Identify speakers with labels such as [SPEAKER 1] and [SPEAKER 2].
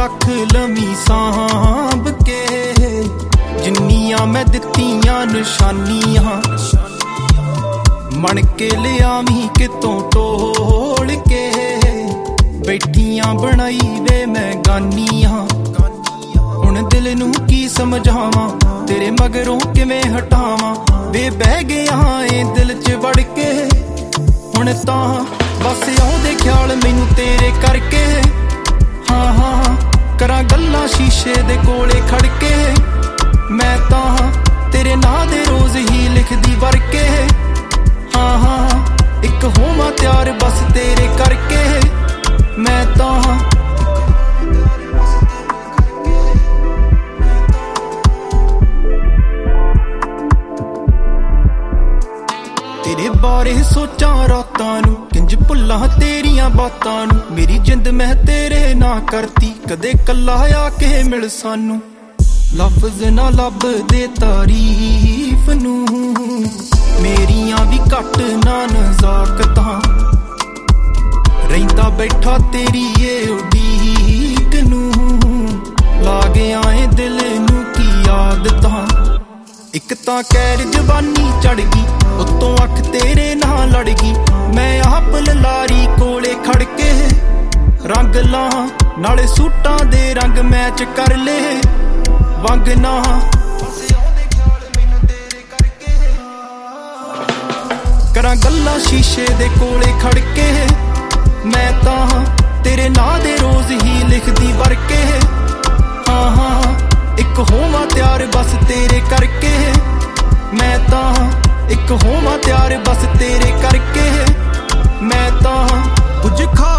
[SPEAKER 1] रख लवी सांभ के जिन्नियां मैं दित्तियां निशानियां मन के लियावी कितों टोल के बैठियां बनाई वे मैं गानियां हुण दिल नूं की समझावां तेरे मगरों किवें हटावां वे बह गया ए दिल च वड़ के हुण तां बस आउंदे ख्याल मैनूं तेरे करके हाँ हाँ करां गल्लां शीशे दे कोले खड़ के मैं तां तेरे नां दे रोज़ ही लिखदी वर के हाँ हाँ एक होवां त्यार बस तेरे करके मैं तां तेरे बारे सोचां रातां नूं किंज भुल्लां तेरियां बातां नूं मेरी जिंद मैं तेरे ना करती कदे कल्ला आके मिल सानू लफ्ज ना लभदे तारीफ नूं मेरियां भी घट ना नज़ाकतां रहिंदा बैठा तेरी ए उडीक नूं ला गया ए दिल नूं की आदतां एक तां कैर जवानी चढ़ गई उत्तों अख तेरे ना लड़ गई मैं आप ललारी कोले खड़ के रंग ला नाले सूटां दे रंग मैच कर ले वंग ना करां गल्लां शीशे दे कोले खड़ के मैं तां तेरे नां दे रोज़ ही लिखदी वर के हाँ हाँ एक होवां त्यार बस तेरे करके मैं तां एक होवां त्यार बस तेरे करके मैं तां कुछ खा